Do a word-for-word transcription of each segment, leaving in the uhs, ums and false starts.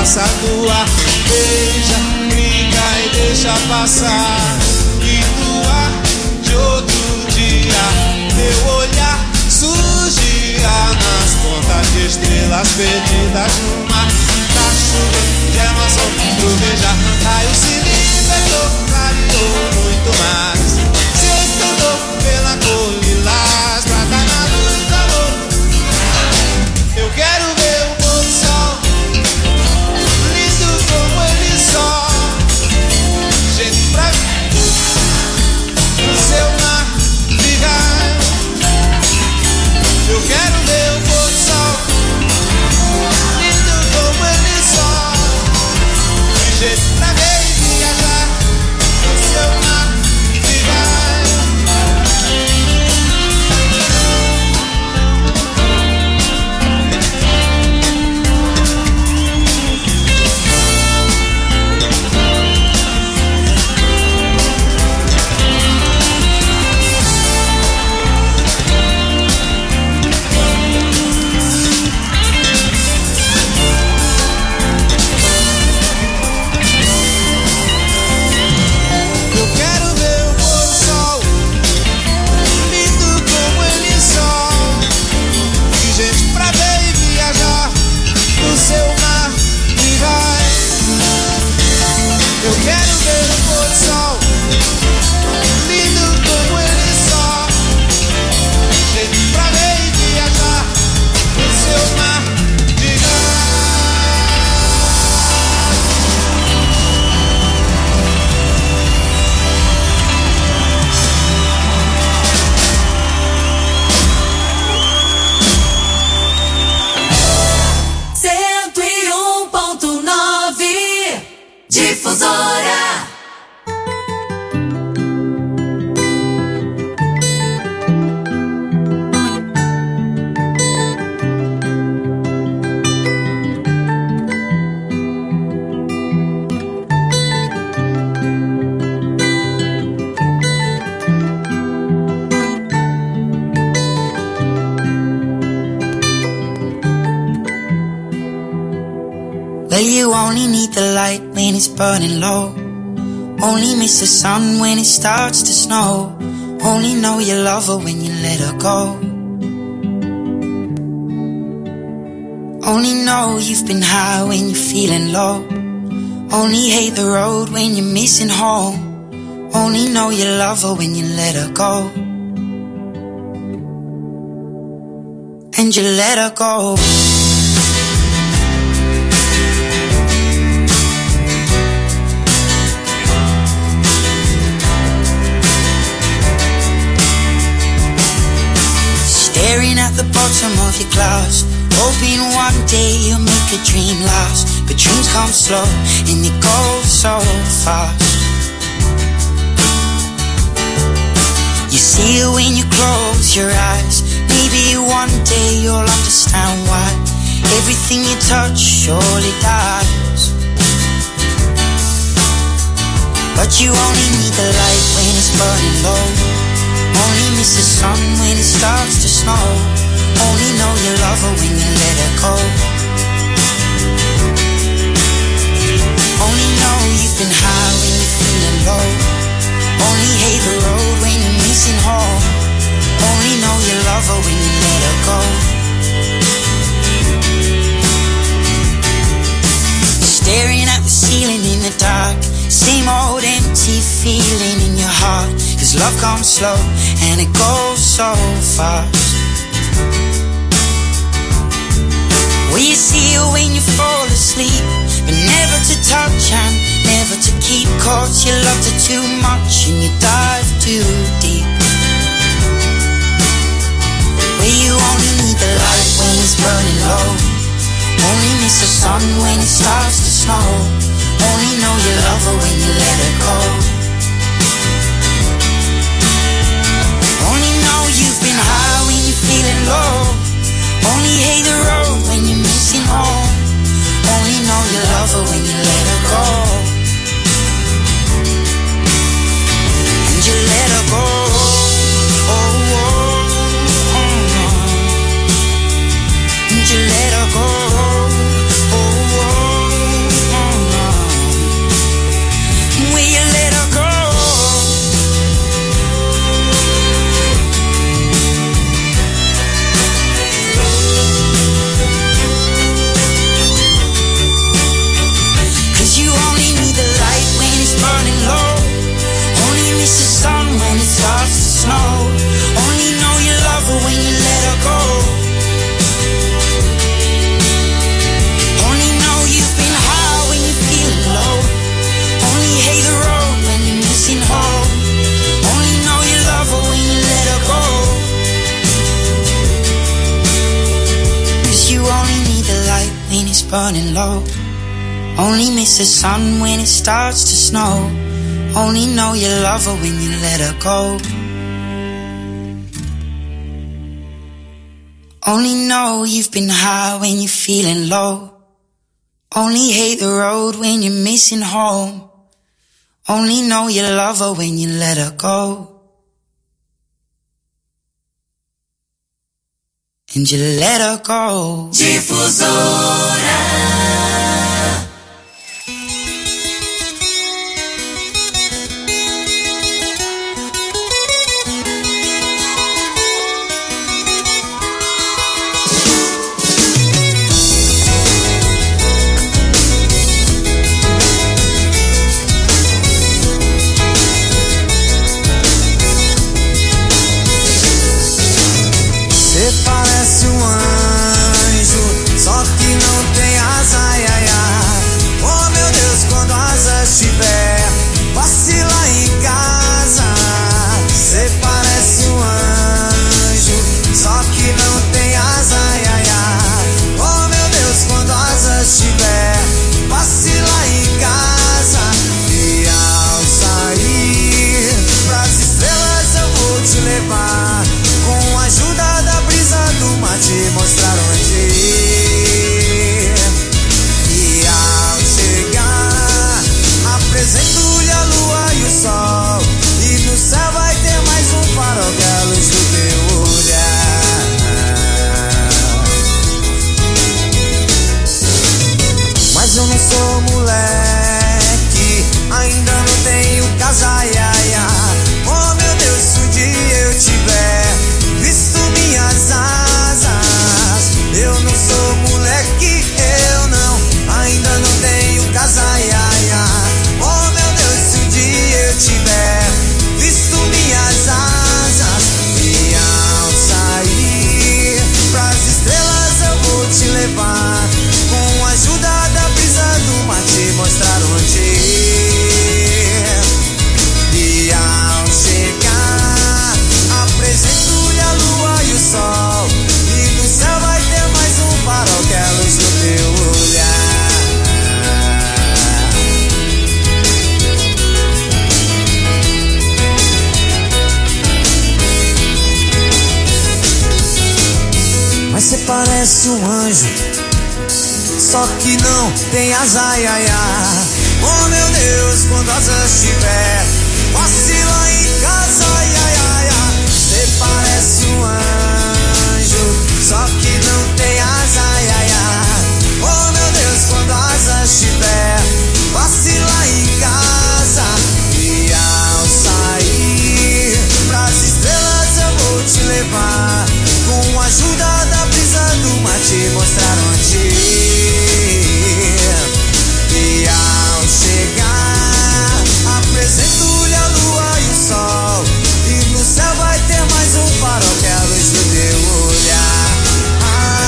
faça doar. Beija, brinca e deixa passar. E doar de outro dia. Meu olhar surgia nas pontas de estrelas perdidas no mar. Da chuva de Amazon trovejar. Raio cilindro, clareou muito mais. Se estendeu pela cor lilás. Prata na luz do amor. Eu quero ver o pôr do sol, lindo como ele só. Gente pra no seu mar virar. Eu quero ver o pôr do sol, lindo como ele só. Gente pra ver e viajar no seu mar virar. You only need the light when it's burning low. Only miss the sun when it starts to snow. Only know you love her when you let her go. Only know you've been high when you're feeling low. Only hate the road when you're missing home. Only know you love her when you let her go. And you let her go. Staring at the bottom of your glass, hoping one day you'll make a dream last. But dreams come slow and they go so fast. You see it when you close your eyes. Maybe one day you'll understand why everything you touch surely dies. But you only need the light when it's burning low. Only miss the sun when it starts to snow. Only know you love her when you let her go. Only know you've been high when you're feeling low. Only hate the road when you're missing home. Only know you love her when you let her go. Staring at the ceiling in the dark, same old empty feeling in your heart. Cause love comes slow and it goes so fast. Well, you see it when you fall asleep, but never to touch and never to keep. Cause you loved her too much and you dive too deep. Well, you only need the light when it's burning low. Only miss the sun when it starts to snow. Only know you love her when you let her go. Only know you've been high when you're feeling low. Only hate the road when you're missing home. Only know you love her when you let her go. And you let her go. Oh, oh, oh, oh. And you let her go. Oh, oh. burning low. Only miss the sun when it starts to snow. Only know you love her when you let her go. Only know you've been high when you're feeling low. Only hate the road when you're missing home. Only know you love her when you let her go. And you let her go. Difusora. Parece um anjo, só que não tem asa, ai, ai, ai. Oh meu Deus, quando a asa estiver, passe lá em casa. Cê parece um anjo, só que não tem asa, ai, ai, ai. Oh meu Deus, quando a asa estiver, passe lá em casa. E ao sair pras estrelas eu vou te levar, com a ajuda da do mar, te mostrar onde ir. E ao chegar, apresento-lhe a lua e o sol, e no céu vai ter mais um farol que é a luz do teu olhar. Mas eu não sou moleque, ainda não tenho casa, ai, ai, ai. Oh meu Deus, se um dia eu tiver visto minhas asas, eu não sou moleque, eu não, ainda não tenho casa, ai, ai, ai. Oh meu Deus, se um dia eu tiver visto minhas asas, e ao sair pras estrelas eu vou te levar, com a ajuda da brisa do mar, te mostrar onde ir. E ao chegar, apresento-lhe a lua e o sol, e no céu vai ter mais um farol que é a luz do teu olhar. Mas cê parece um anjo, só que não tem asa, ai, ai, ai. Oh meu Deus, quando a asa estiver, passe lá em casa, ai, ai, ai, ai. Cê parece um anjo, só que não tem asa, ai, ai, ai. Oh meu Deus, quando a asa estiver, passe lá em casa. E ao sair pras estrelas eu vou te levar, com a ajuda da brisa do mar, te mostrar onde ir. E ao chegar, apresento-lhe a lua e o sol, e no céu vai ter mais um farol que é a luz do teu olhar. Ah,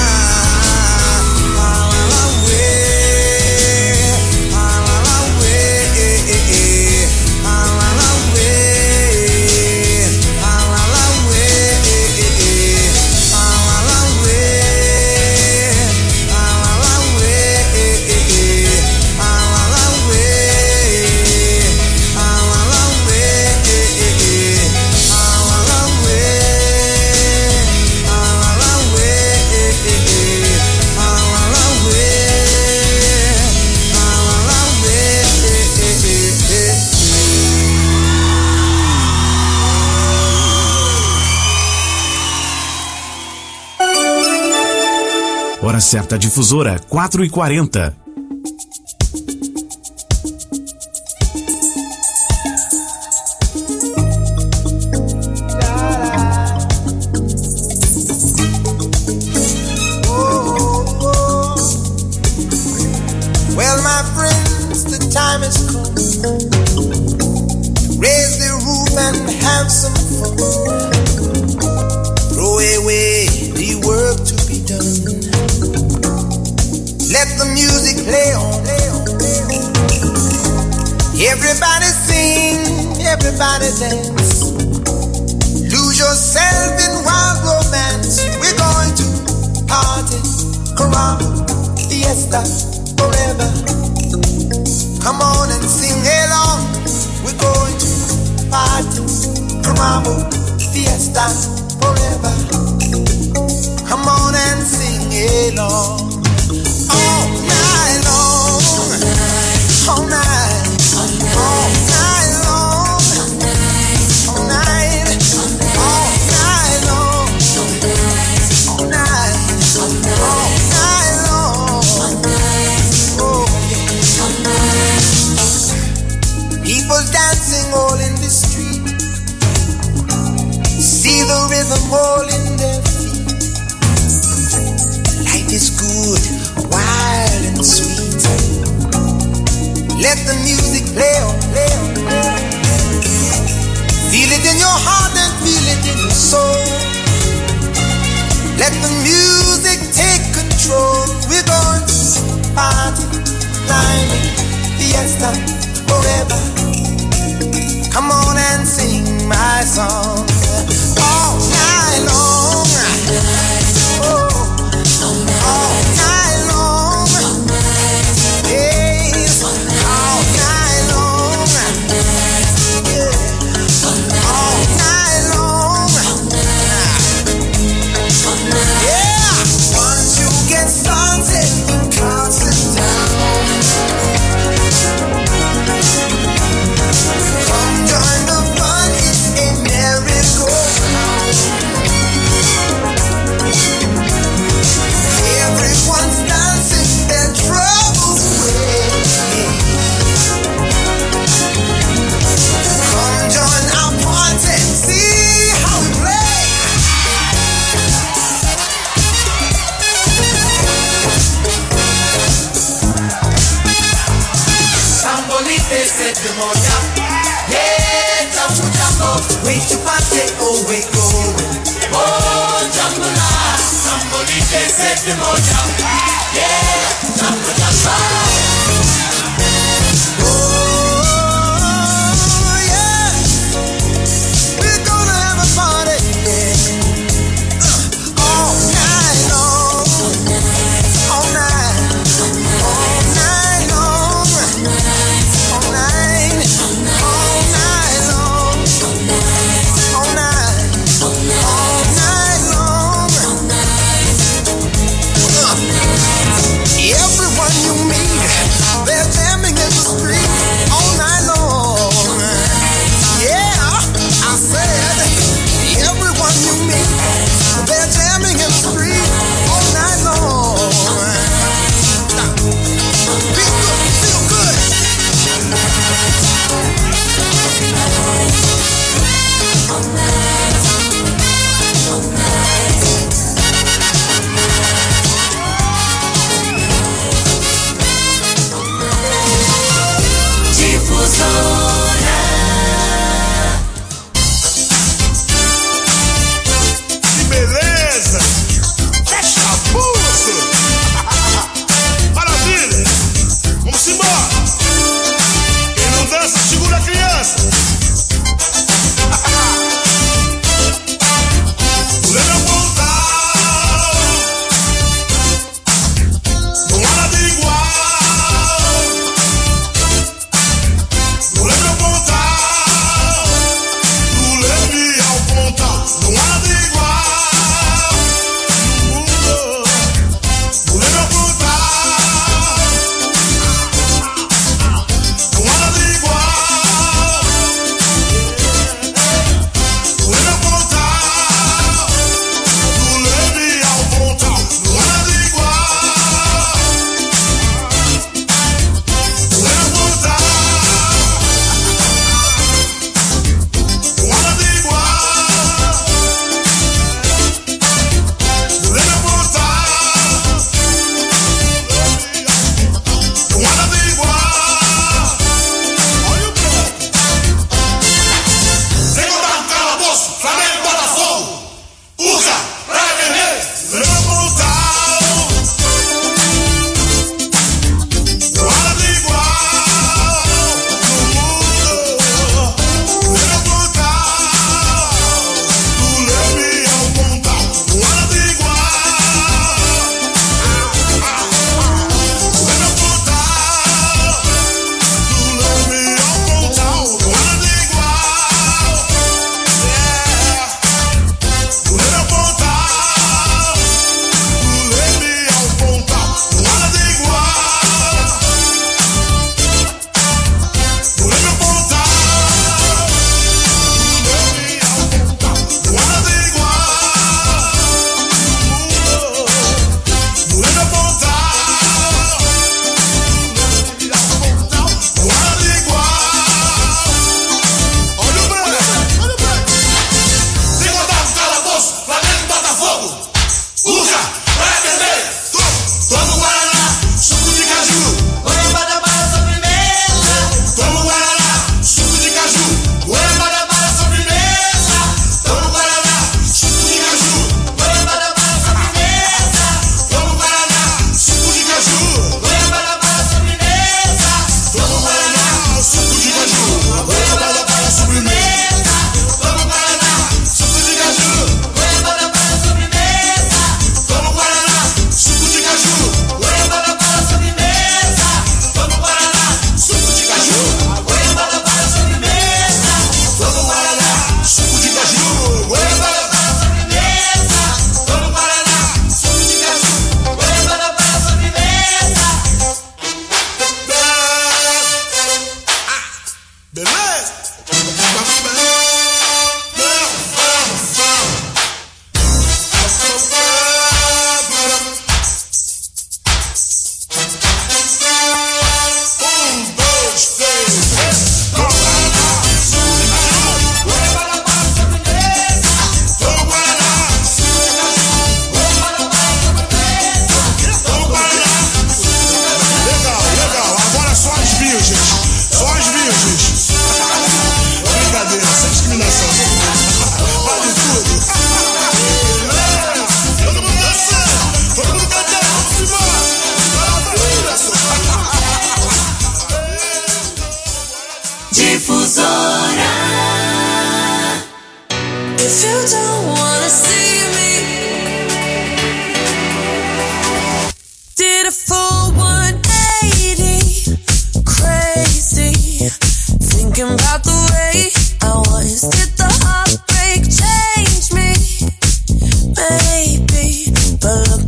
ah, lá, lá, uê, ah, lá, lá, uê, eh, eh, eh, ah, lá, lá, uê, ah, lá, lá, uê, eh, eh, eh, ah, lá, lá, uê, ah, lá, lá, uê, eh, eh, eh, ah, lá, lá, uê, ah, lá, lá, uê, eh, eh, eh, ah, lá, lá, uê, ah, lá, lá, uê, eh, eh, eh, ah, lá, lá, uê, ah, lá, lá, uê, eh, eh, eh, eh. Hora certa difusora, quatro e quarenta. Well, my friends, the time has come. Raise the roof and have some fun. Throw away the work to be done. Let the music play on. Everybody sing, everybody dance. Lose yourself in wild romance. We're going to party, caramba, fiesta. fiesta forever. Come on and sing along. We're going to party, mambo, fiesta forever. Come on and sing along. All night long, all night, all night long, all night, all night long, all night, all night long. Oh yeah. People dancing all in the street. See the rhythm all in their feet. Life is good, wild and sweet. Let the music play on, play on, play on. Feel it in your heart and feel it in your soul. Let the music take control. We're going to party, climbing, fiesta, forever. Come on and sing my song. All night long. Oh, all night long. Yes, all night long. Yeah, all night long. Yeah, once you get started, you can't sit down. Come join the fun, it's a merry-go-round. Everyone's dancing their troubles away. Come join our party, see how we play. Sambolite se te moja. Yeah, jambu jambo. Wait to party, oh we going. Oh, jambu la. Sambolite se te moja. Yeah, jambu jambo. Oh, yeah. We're gonna have a party, yeah. Uh, all night long. All night. All night long. All night. All night long. All night. All night long. Uh, everyone you meet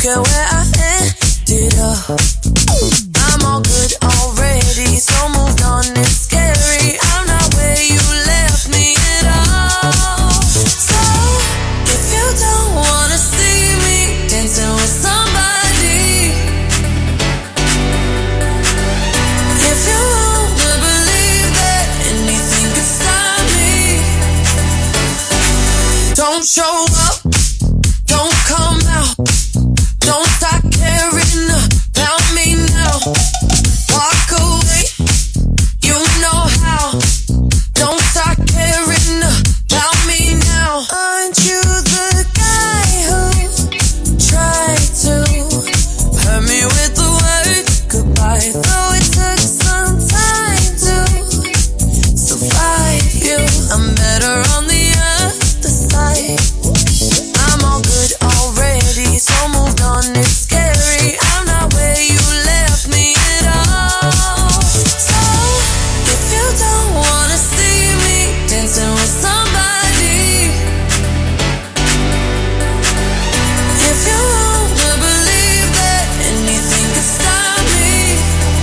care where I ended up. I'm all good already, so moved on, it's scary. I'm not where you left me at all. So, if you don't wanna see me dancing with somebody, if you wanna believe that anything could stop me, don't show up, don't come out, don't stop caring about me now. Walk away, you know how. Don't stop caring about me now. Aren't you the guy who tried to hurt me with the word goodbye? Though it took some time to survive you, I'm better on the other side. I'm all good already, so moved on, it's scary. I'm not where you left me at all. So, if you don't wanna see me dancing with somebody, if you wanna believe that anything could stop me,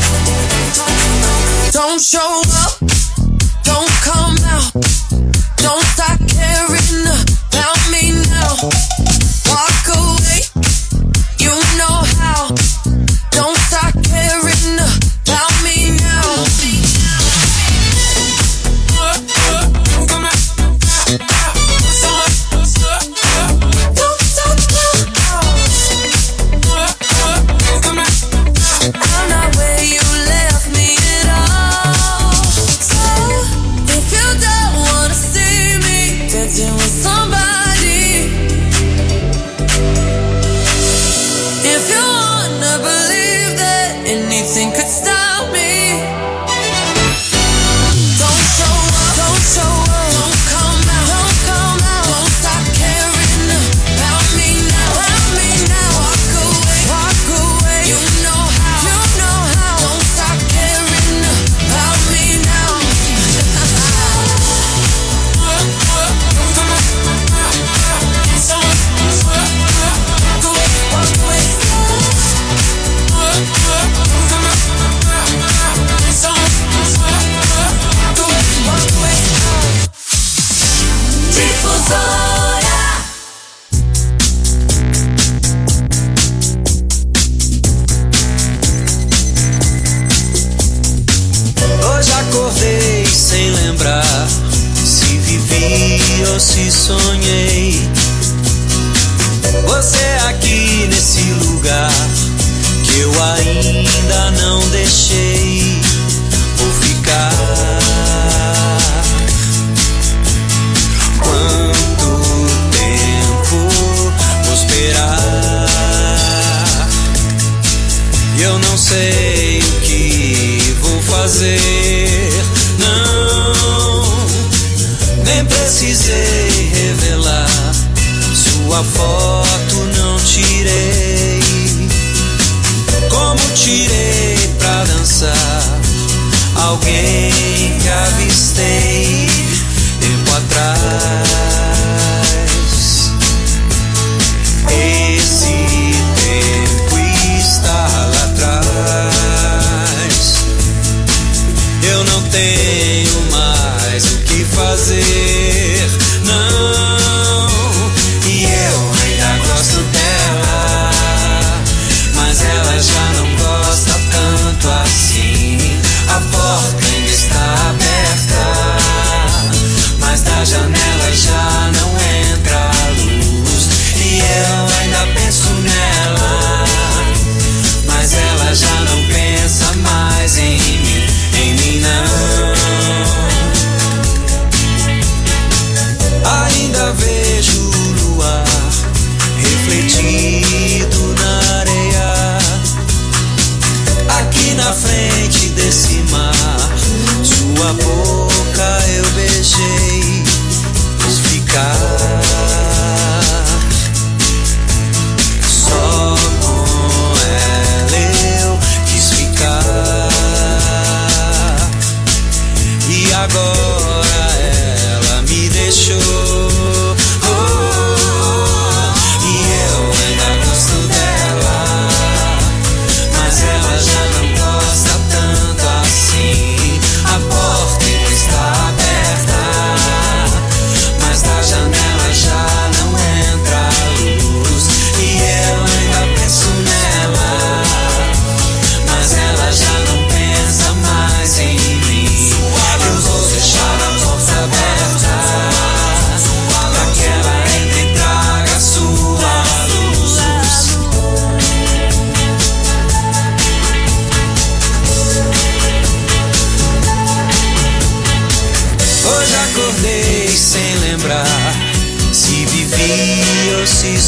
don't show up, don't come out, don't stop caring about me now. Walk away, you know how. Don't stop caring about me now. Don't stop now. I'm not where you left me at all. So, if you don't wanna see me dancing with somebody, if you wanna believe that anything could stop me, don't show up, don't show up, don't come out, don't come out, don't stop caring about me now, about me now. Walk away, walk away, you know how, you know how. Don't stop caring about me now. Hoje acordei sem lembrar se vivi ou se sonhei. Você aqui nesse lugar que eu ainda não deixei. Vou ficar. Quanto tempo vou esperar? Eu não sei o que vou fazer. Não, nem precisei revelar. Sua foto não tirei. Como tirei pra dançar alguém que avistei tempo atrás. Esse tempo está lá atrás. Eu não tenho mais o que fazer, não. E eu ainda gosto dela, mas ela já não gosta tanto assim. A porta ainda está aberta.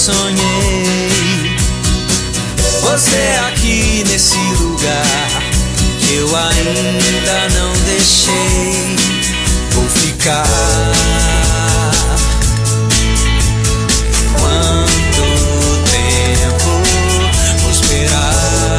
sonhei. Você aqui nesse lugar que eu ainda não deixei. Vou ficar. Quanto tempo vou esperar?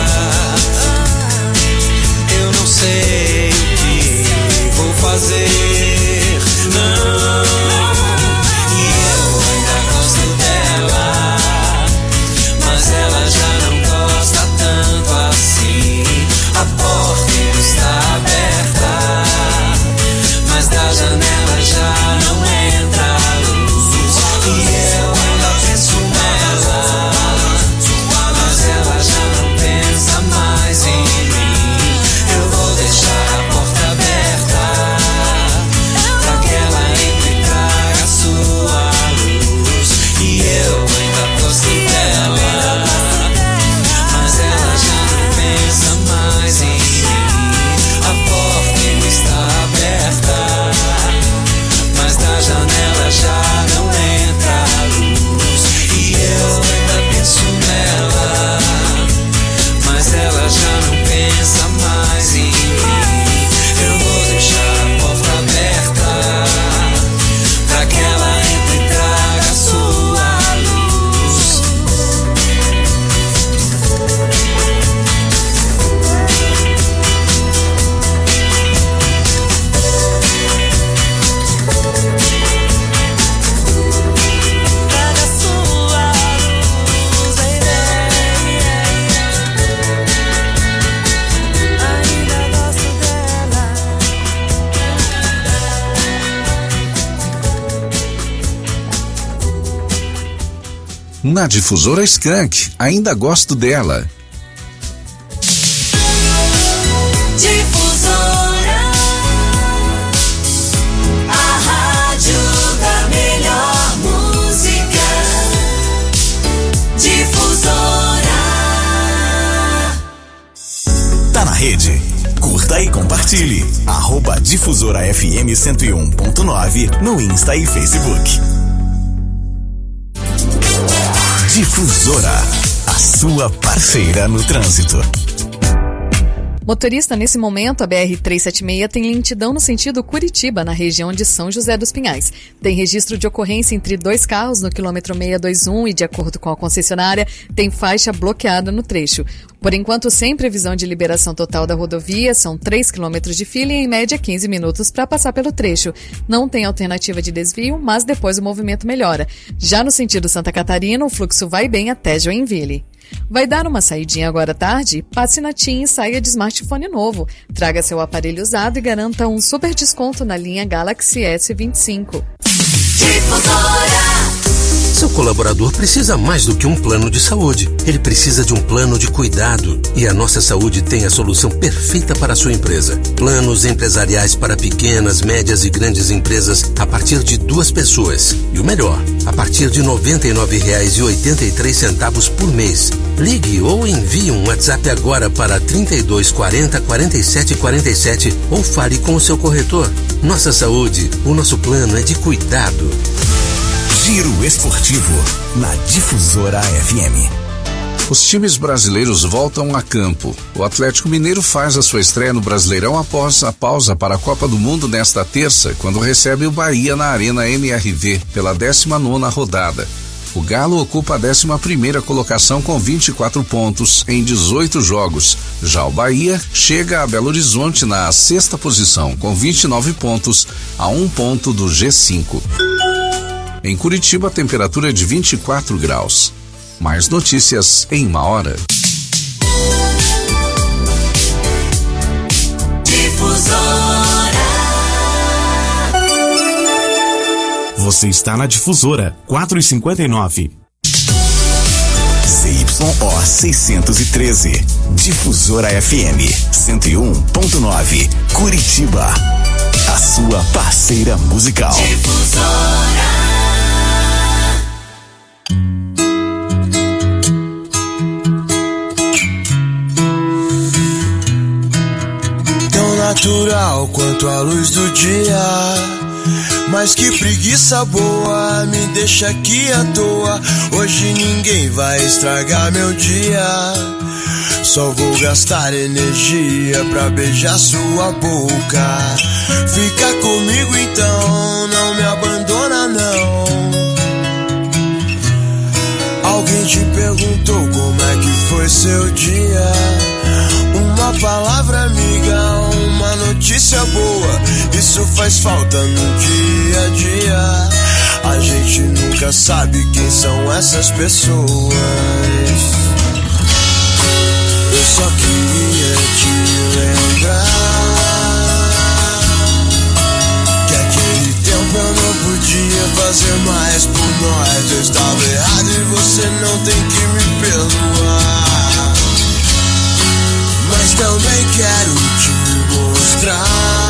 Eu não sei o que vou fazer, não. E eu ainda gosto dela, mas ela já não gosta tanto assim. A porta está aberta, mas da janela já não entra luz. E eu ainda penso nela, mas ela já não pensa mais em mim. Eu vou deixar a porta aberta pra que ela entre e traga sua luz. E eu ainda gosto dela, mas ela já não pensa mais em mim. A porta ainda está aberta, mas da janela já não entra luz. E eu ainda penso nela, mas ela já não pensa mais em mim. Eu vou deixar a porta aberta pra que ela entre e traga sua luz. Traga sua luz, ainda gosto dela. Na difusora Skank, ainda gosto dela. Difusora, a rádio da melhor música. Difusora. Tá na rede? Curta e compartilhe. Arroba Difusora F M cento e um ponto nove no Insta e Facebook. Difusora, a sua parceira no trânsito. Motorista, nesse momento, a B R trezentos e setenta e seis tem lentidão no sentido Curitiba, na região de São José dos Pinhais. Tem registro de ocorrência entre dois carros no quilômetro seiscentos e vinte e um e, de acordo com a concessionária, tem faixa bloqueada no trecho. Por enquanto, sem previsão de liberação total da rodovia, são três quilômetros de fila e, em média, quinze minutos para passar pelo trecho. Não tem alternativa de desvio, mas depois o movimento melhora. Já no sentido Santa Catarina, o fluxo vai bem até Joinville. Vai dar uma saidinha agora à tarde? Passe na TIM e saia de smartphone novo. Traga seu aparelho usado e garanta um super desconto na linha Galaxy S vinte e cinco. Difusora. Seu colaborador precisa mais do que um plano de saúde. Ele precisa de um plano de cuidado. E a Nossa Saúde tem a solução perfeita para a sua empresa. Planos empresariais para pequenas, médias e grandes empresas a partir de duas pessoas. E o melhor, a partir de noventa e nove reais e oitenta e três centavos por mês. Ligue ou envie um WhatsApp agora para trinta e dois quarenta, quarenta e sete quarenta e sete ou fale com o seu corretor. Nossa Saúde, o nosso plano é de cuidado. Giro Esportivo, na Difusora F M. Os times brasileiros voltam a campo. O Atlético Mineiro faz a sua estreia no Brasileirão após a pausa para a Copa do Mundo nesta terça, quando recebe o Bahia na Arena M R V pela décima nona rodada. O Galo ocupa a décima primeira colocação com vinte e quatro pontos em dezoito jogos. Já o Bahia chega a Belo Horizonte na sexta posição com vinte e nove pontos, a um ponto do G cinco. Em Curitiba, a temperatura é de vinte e quatro graus. Mais notícias em uma hora. Difusora. Você está na Difusora quatrocentos e cinquenta e nove. C Y O seiscentos e treze. Difusora F M cento e um ponto nove. Curitiba. A sua parceira musical. Difusora. Natural quanto a luz do dia, Mas que preguiça boa, me deixa aqui à toa. Hoje ninguém vai estragar meu dia. Só vou gastar energia pra beijar sua boca. Fica comigo então, não me abandona não. Alguém te perguntou como é que foi seu dia? Uma palavra amiga, uma notícia boa, isso faz falta no dia a dia. A gente nunca sabe quem são essas pessoas. Eu só queria te lembrar que aquele tempo eu não podia fazer mais por nós. Eu estava errado e você não tem que me perdoar. Mas também quero te mostrar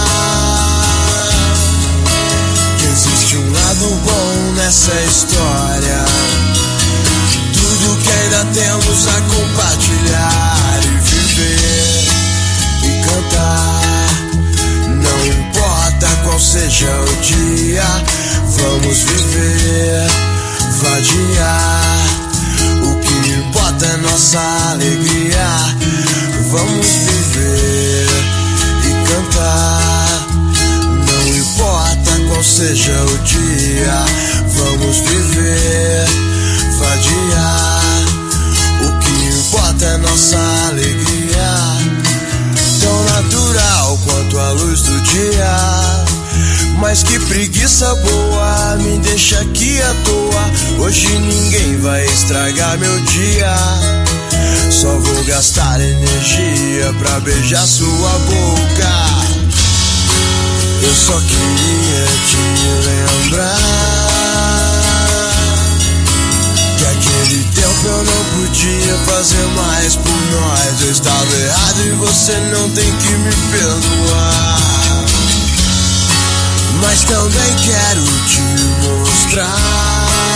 que existe um lado bom nessa história. Tudo que ainda temos a compartilhar e viver e cantar. Não importa qual seja o dia, vamos viver, vadiar. O que importa é nossa alegria. Vamos viver e cantar. Não importa qual seja o dia, vamos viver, vadiar. O que importa é nossa alegria. Tão natural quanto a luz do dia. Mas que preguiça boa, me deixa aqui à toa. Hoje ninguém vai estragar meu dia. Só vou gastar energia pra beijar sua boca. Eu só queria te lembrar que aquele tempo eu não podia fazer mais por nós. Eu estava errado e você não tem que me perdoar. Mas também quero te mostrar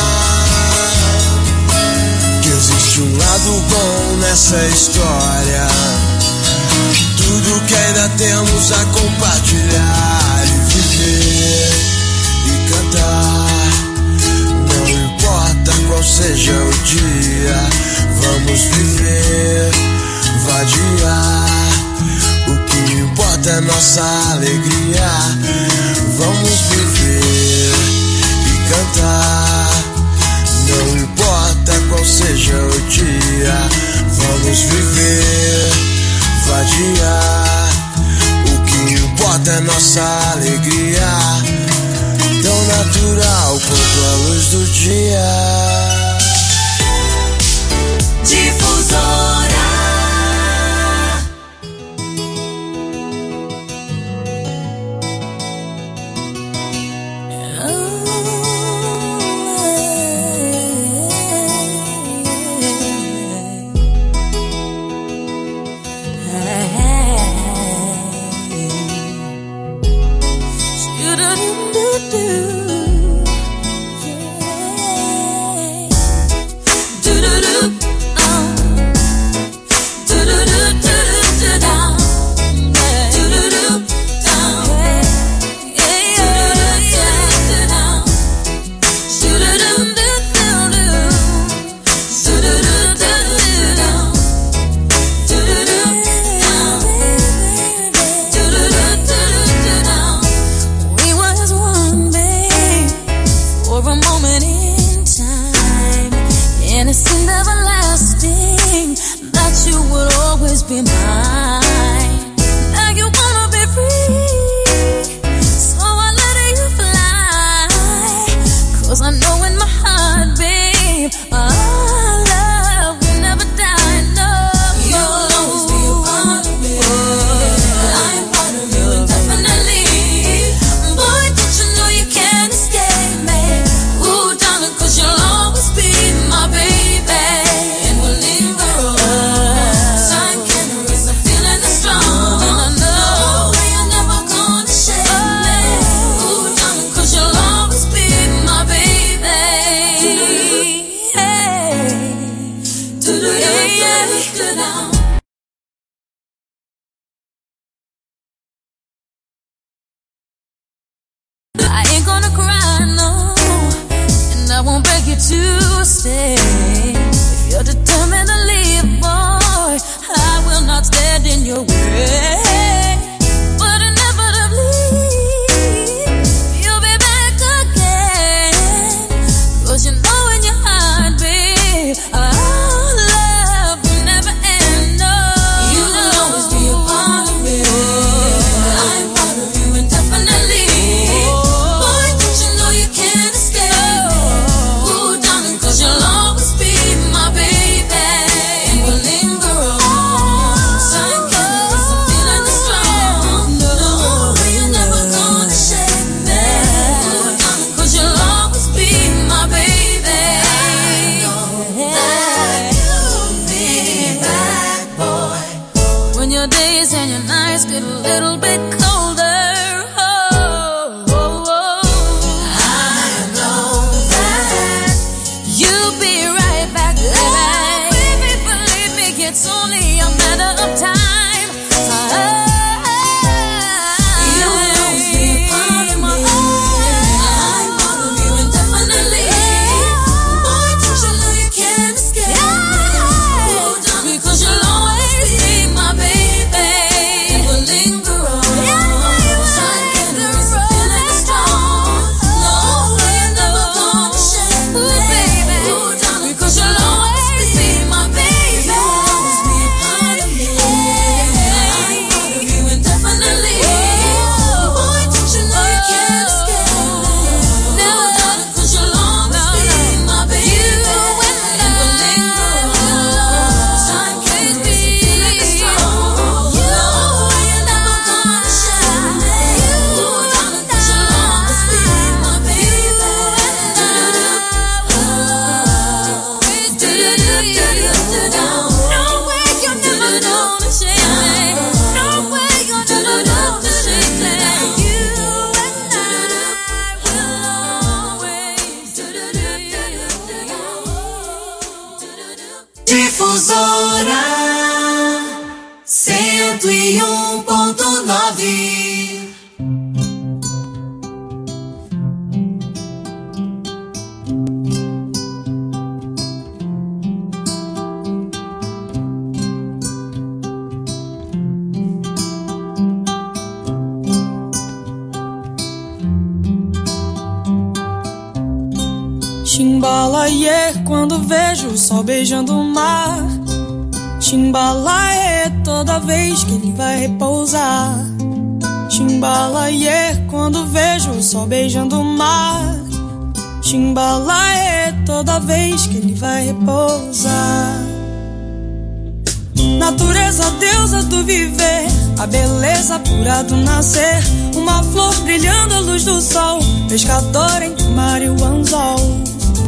que existe um lado bom nessa história. Tudo que ainda temos a compartilhar e viver e cantar. Não importa qual seja o dia, vamos viver, vadiar. O que importa é nossa alegria. Vamos viver e cantar. Não importa qual seja o dia, vamos viver, vadiar. O que importa é nossa alegria. Tão natural quanto a luz do dia. Difusora. it's only a matter of time. Difusora cento e um ponto nove. Chimbalaie, quando vejo o sol beijando o mar. Chimbalaie, toda vez que ele vai repousar. Chimbalaie, quando vejo o sol beijando o mar. Chimbalaie, toda vez que ele vai repousar. Natureza, deusa do viver, a beleza pura do nascer. Uma flor brilhando à luz do sol, pescador entre o mar e o anzol.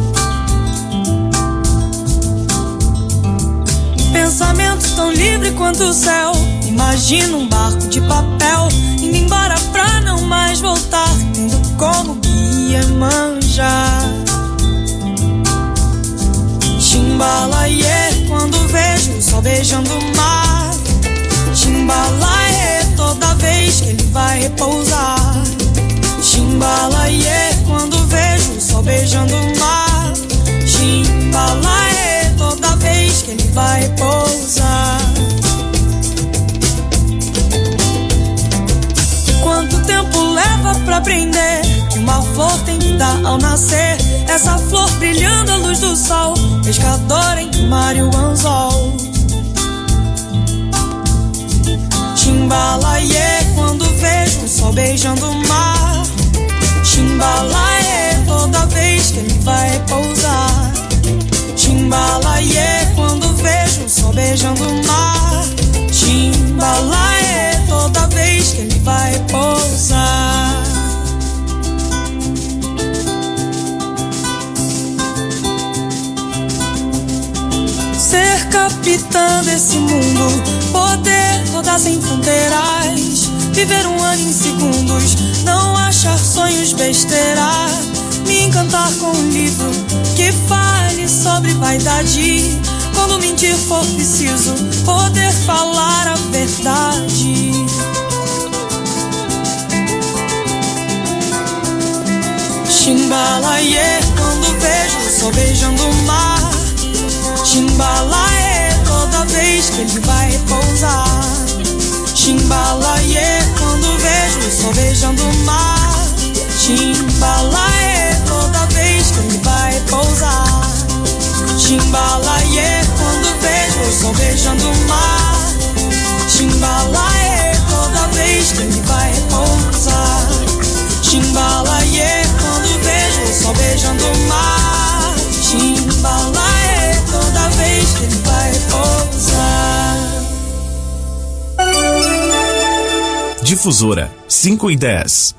Pensamento tão livre quanto o céu. Imagino um barco de papel indo embora pra não mais voltar, tendo como guia manjar. Chimbalaie, quando vejo o sol beijando o mar. Chimbalaie, toda vez que ele vai repousar. Chimbalaie, quando vejo o sol beijando o mar. Chimbalaie, toda vez que ele vai pousar. Quanto tempo leva pra aprender que uma flor tem que dar ao nascer? Essa flor brilhando à luz do sol, pescador entre o mar e o anzol. Chimbalaie, quando vejo o sol beijando o mar. Chimbalaie, toda vez que ele vai pousar. Chimbalaie, quando vejo o sol beijando o mar. Chimbalaie, toda vez que ele vai pousar. Ser capitã desse mundo, poder rodar sem fronteiras, viver um ano em segundos, não achar sonhos besteira. Me encantar com um livro que fale sobre vaidade. Quando mentir for preciso, poder falar a verdade. Chimbalaie, quando vejo o sol beijando o mar. Chimbalaie, toda vez que ele vai repousar. Chimbalaie, quando vejo o sol beijando o mar. Chimbalaie, toda vez que ele vai pousar. Chimbalaie, quando vejo o sol beijando o mar. Chimbalaie, toda vez que ele vai pousar. Chimbalaie, quando vejo o sol beijando o mar. Chimbalaie, toda vez que ele vai pousar. Difusora cinco e dez.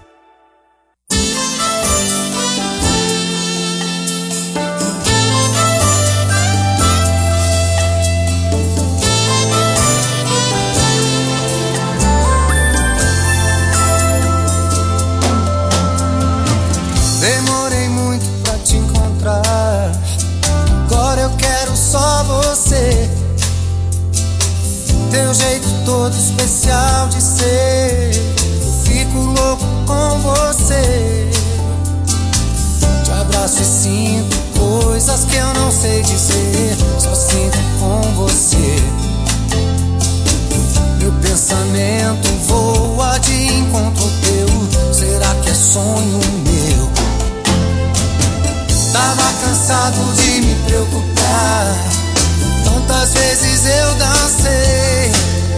Demorei muito pra te encontrar. Agora eu quero só você. todo especial de ser. Eu fico louco com você. Te abraço e sinto coisas que eu não sei dizer. Só sinto com você. Meu pensamento voa de encontro ao teu. Será que é sonho meu? Tava cansado de me preocupar. Tantas vezes eu dancei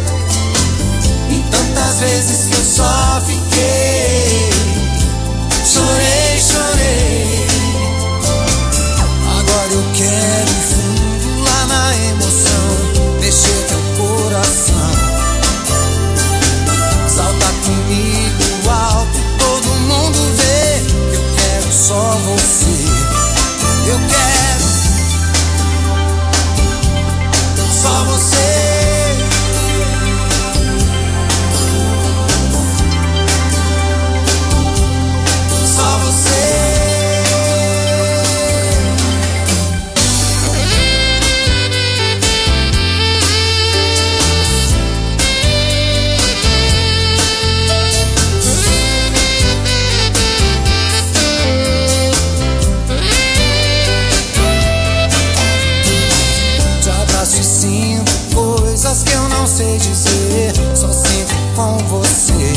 e tantas vezes que eu só fiquei. Chorei, chorei. Agora eu quero ir fundo lá na emoção, mexer teu coração. Salta comigo alto, todo mundo vê que eu quero só você. Eu quero só você. Só você. Coisas que eu não sei dizer, só sinto com você.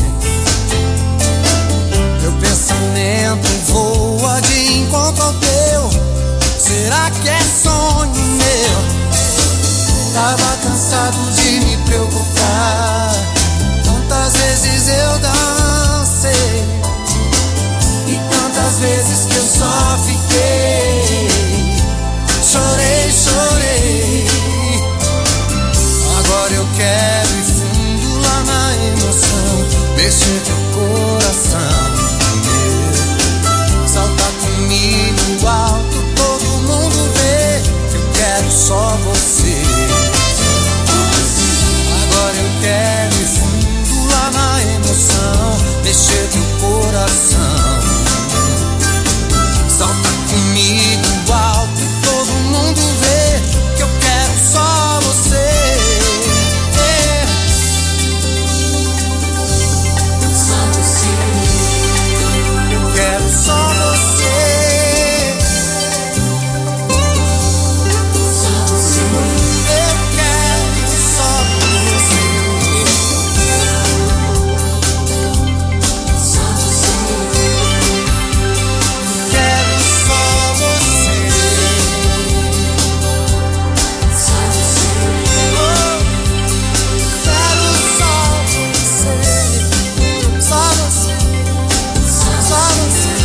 Meu pensamento voa de encontro ao teu. Será que é sonho meu? Tava cansado de me preocupar. Tantas vezes eu dancei e tantas vezes que eu só fiquei. Chorei, chorei. Agora eu quero ir fundo lá na emoção, mexer teu coração. Salta comigo alto, todo mundo vê que eu quero só você. Agora eu quero ir fundo lá na emoção, mexer teu coração. Salta comigo alto, todo mundo vê que eu quero só você. Quero só você. Só você. Eu quero só você. Só você. Quero só você. Só você. Oh, quero só você. Só você. Só você.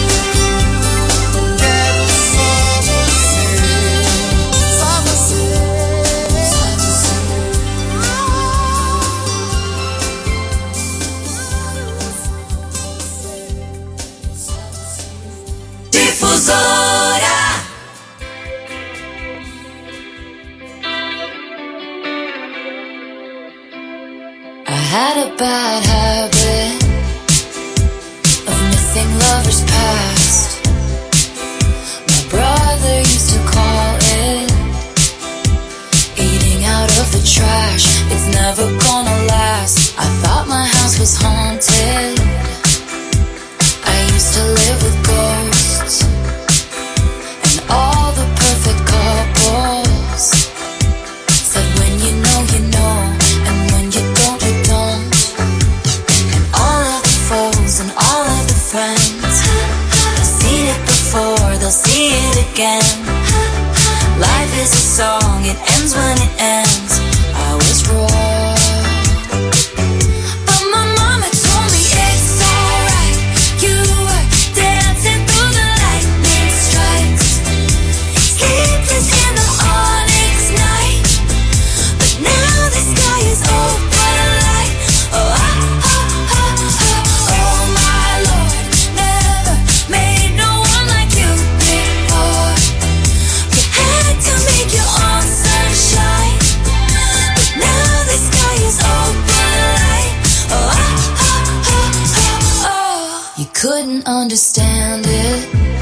I had a bad habit of missing lovers past. My brother used to call it eating out of the trash. It's never gonna last. I thought my house was haunted. I used to live with ghosts and all the perfect couples said when you know you know, and when you don't you don't. And all of the foes and all of the friends, they've seen it before, they'll see it again. Life is a song, it ends when it ends. I was wrong, but my mama told me it's alright. You were dancing through the lightning strikes, sleepless in the onyx night. But now the sky is open light. Oh, ah, ah, ah, ah, oh my Lord, never made no one like you before. You had to make your own sunshine, but now the sky is open light. Oh, ah, ah, ah, ah, oh. You couldn't understand it,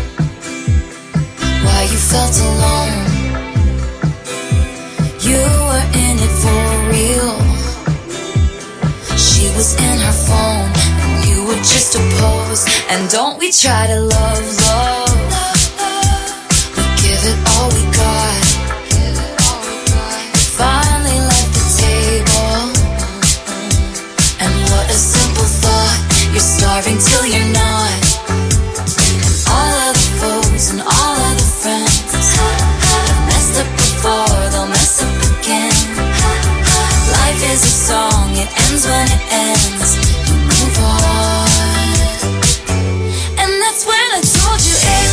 why you felt alone. You were in it for real, And don't we try to love, love. We give it all we got. We finally left the table. And what a simple thought. You're starving till you're not. And all of the foes and all of the friends have messed up before, they'll mess up again. Life is a song, it ends when it ends. You move on. And that's when I told you it's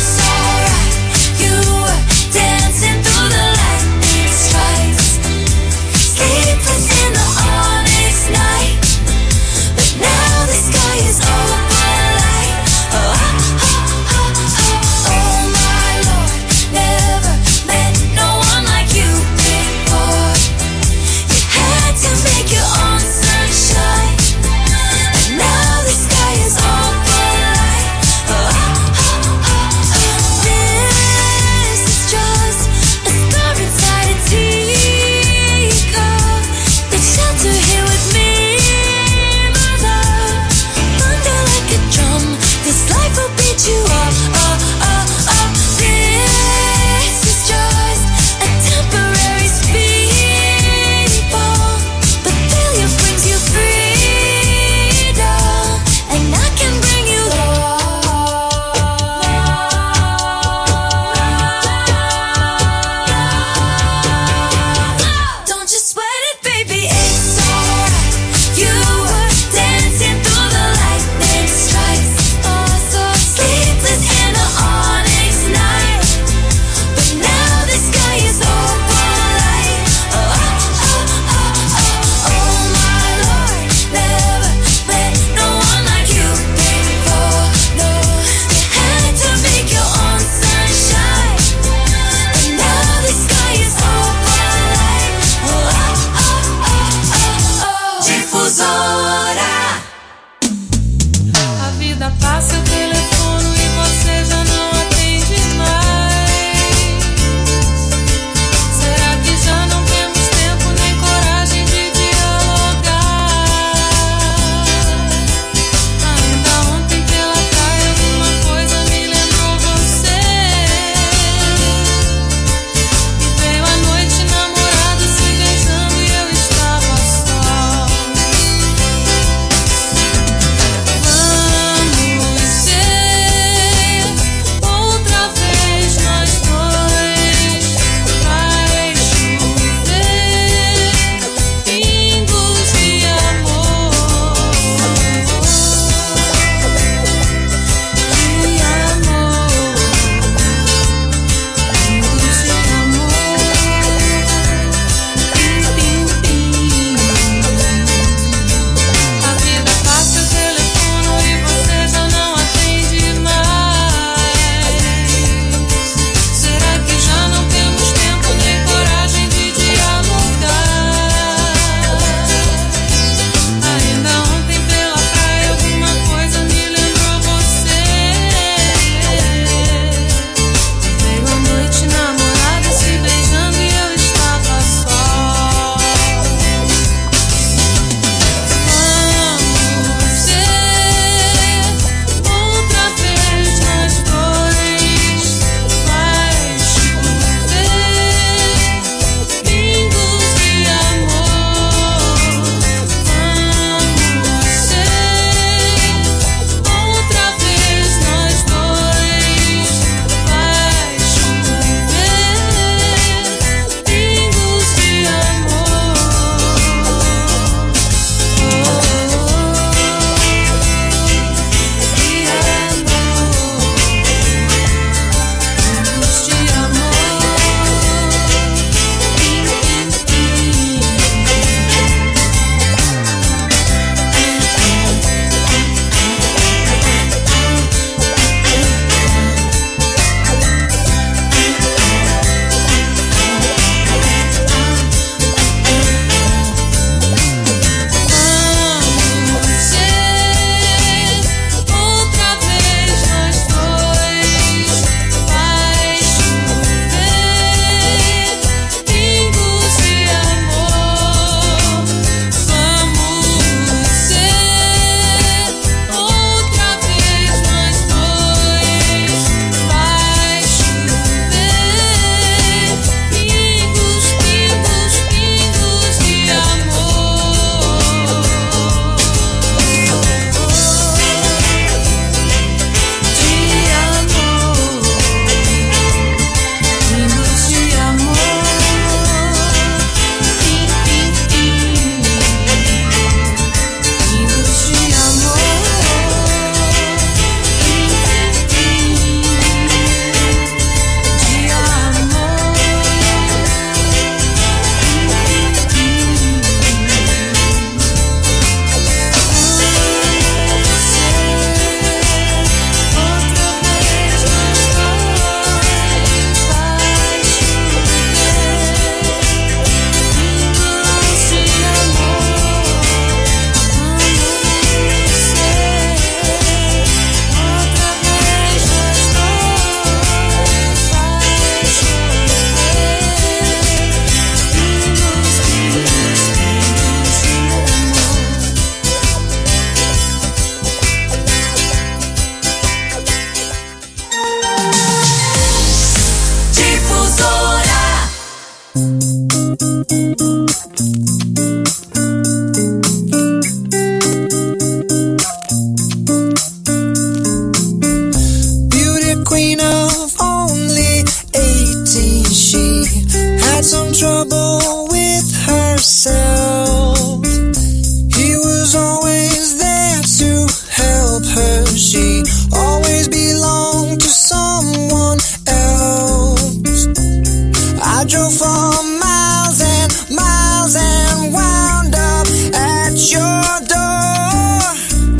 Beauty queen of only eighteen, she had some trouble with herself. He was always there to help her. She always belonged to someone else. I drove for miles and miles and wound up at your door.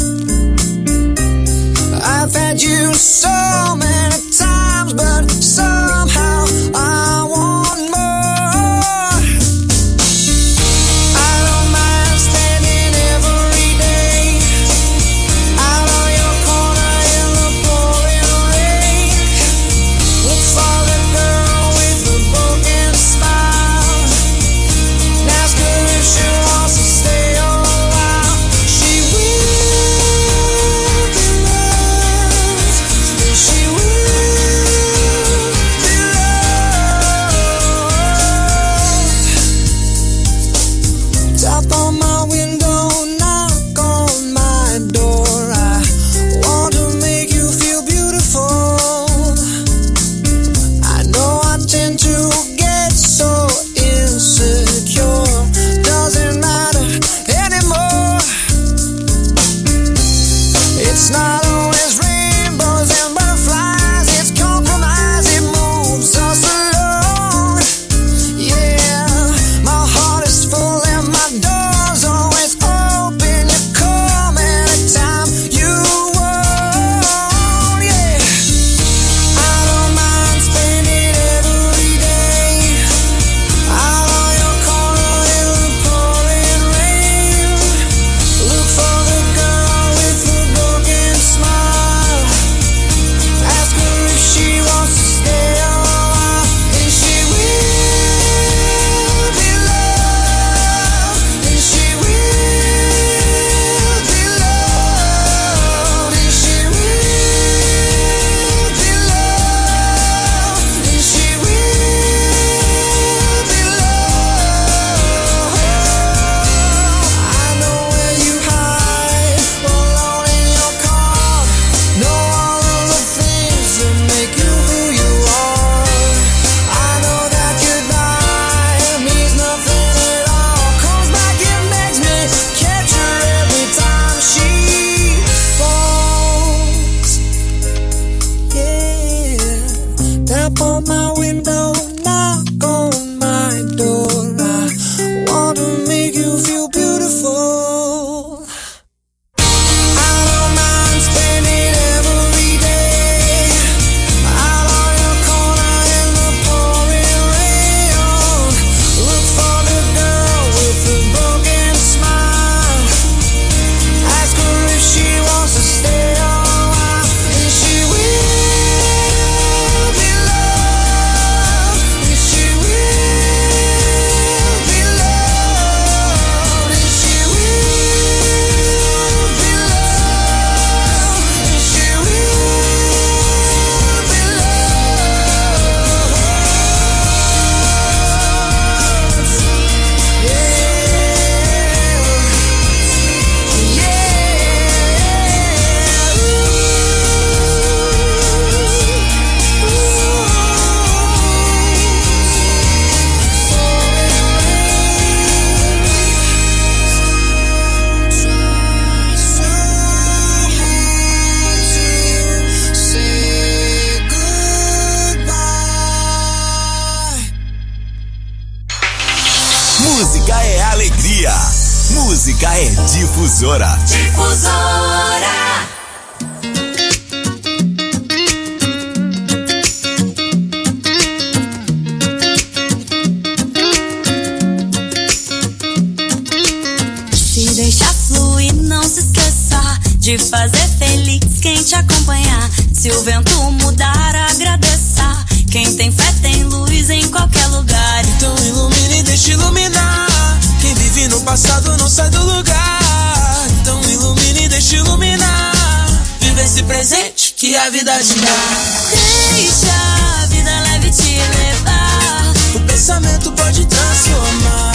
I've had you so many times, but somehow I want more. I don't mind standing every day out on your corner in the pouring rain. Look for the girl with the broken smile. Ask her if she wants to stay a while. She will be loved. She will be loved. Tap on my window, knock on my door. I want to make you feel beautiful. I know I tend to get so insecure. Doesn't matter anymore. It's not always rainbows and butterflies. It's compromise, it moves us along. Yeah, my heart is full and my door's always open. You come anytime you want. Yeah, I don't mind spending every day out on your corner in the pouring rain. Look for the girl with the broken smile. Ask her if she wants to stay a while. And she will be loved. And she will be loved. And she will be loved. And she will be loved. I know where you hide, alone in your car. Know all of the things that make you who you are. I know that goodbye means nothing at all. Comes back and makes me catch her every time she falls. Yeah, tap on my window, knock on my door. I want to make you feel beautiful. I don't mind spending every day out on your corner in the pouring rain. Look for the girl with the broken smile. Ask her if she wants to stay a while. And she will be loved. And she will be loved. And she will be loved. And she will be Música é alegria. Música é difusora. Difusora. Se deixar fluir, não se esqueça de fazer feliz quem te acompanhar. Se o vento mudar, agradeça. Quem tem fé tem luz em qualquer lugar. Então ilumine e deixe iluminar. Quem vive no passado não sai do lugar. Então ilumine e deixe iluminar. Viva esse presente que a vida te dá. Deixa a vida leve te levar. O pensamento pode transformar.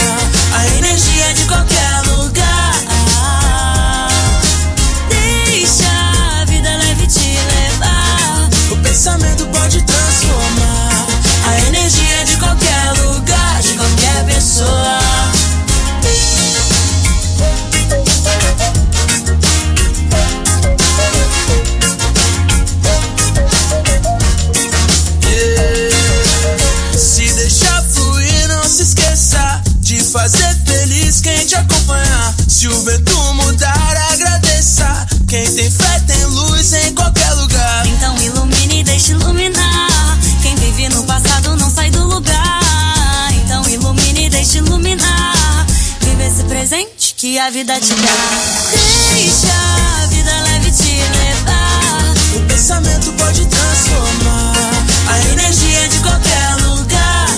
fazer feliz quem te acompanhar. Se o vento mudar, agradeça. Quem tem fé tem luz em qualquer lugar. Então ilumine e deixe iluminar. Quem vive no passado não sai do lugar. Então ilumine e deixe iluminar. Vive esse presente que a vida te dá. Deixa a vida leve te levar. O pensamento pode transformar a energia de qualquer lugar.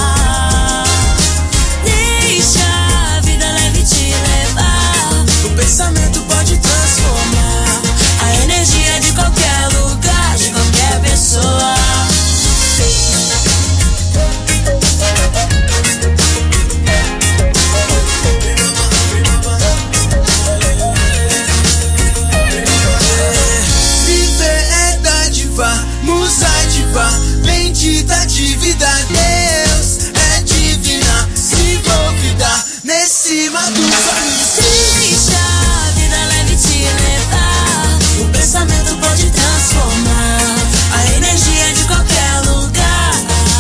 Deixa a vida leve te levar. O pensamento pode transformar a energia de qualquer lugar, de qualquer pessoa. Musa diva, bendita de vida, Deus é divina, se envolvida nesse mar dos olhos. Deixa a vida leve te levar. O pensamento pode transformar a energia de qualquer lugar.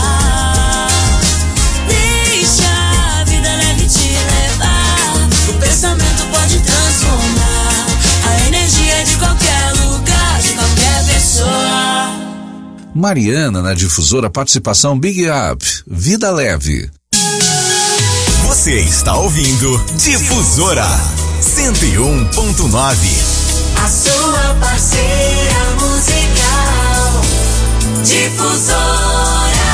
Deixa a vida leve te levar. O pensamento pode transformar a energia de qualquer lugar, de qualquer pessoa. Mariana na Difusora, participação Big Up, Vida Leve. Você está ouvindo Difusora cento e um ponto nove. A sua parceira musical. Difusora.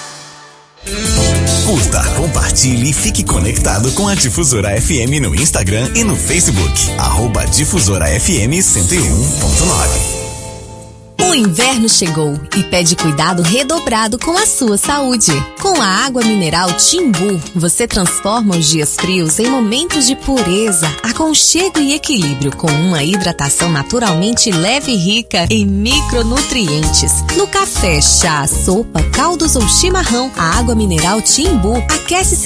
Curta, compartilhe e fique conectado com a Difusora F M no Instagram e no Facebook. Arroba Difusora F M cento e um ponto nove. O inverno chegou e pede cuidado redobrado com a sua saúde. Com a água mineral Timbu, você transforma os dias frios em momentos de pureza, aconchego e equilíbrio, com uma hidratação naturalmente leve e rica em micronutrientes. No café, chá, sopa, caldos ou chimarrão, a água mineral Timbu aquece